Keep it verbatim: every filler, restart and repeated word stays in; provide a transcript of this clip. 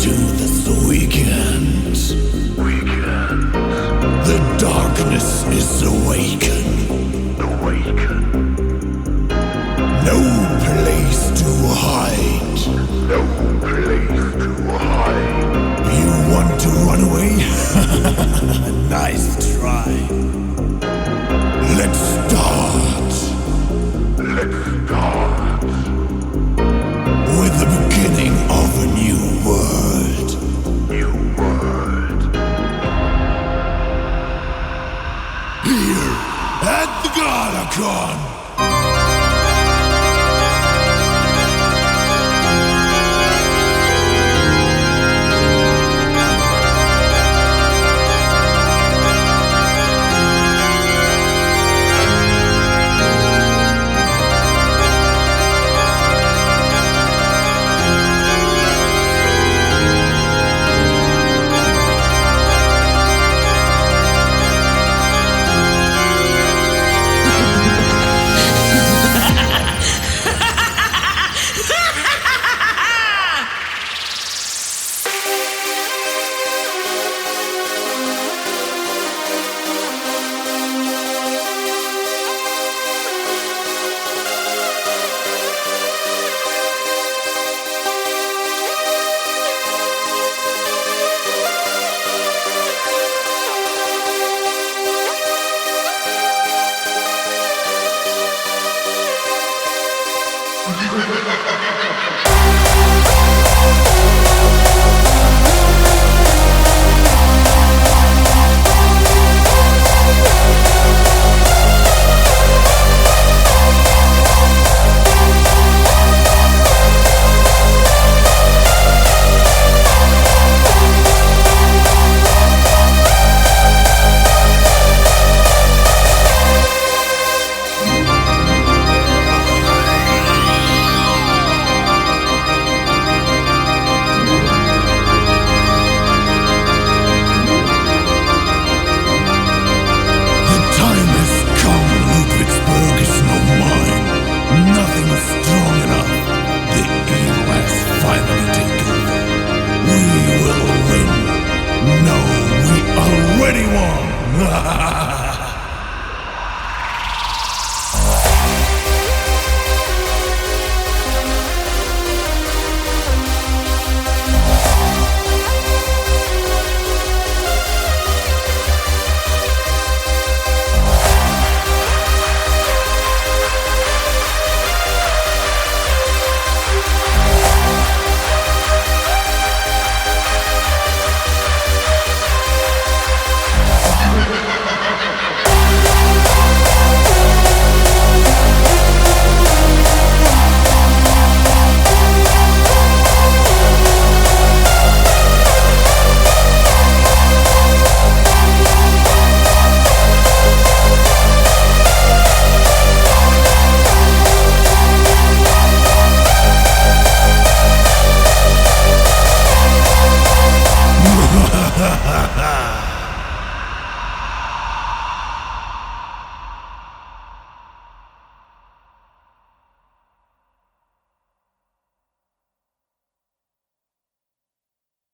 into this weekend. Weekend. The darkness is awakened. Awakened. No place to hide. No place to hide. You want to run away? Nice try. Let's start. Let's start. With the beginning of a new world. New world. Here at the Galacon.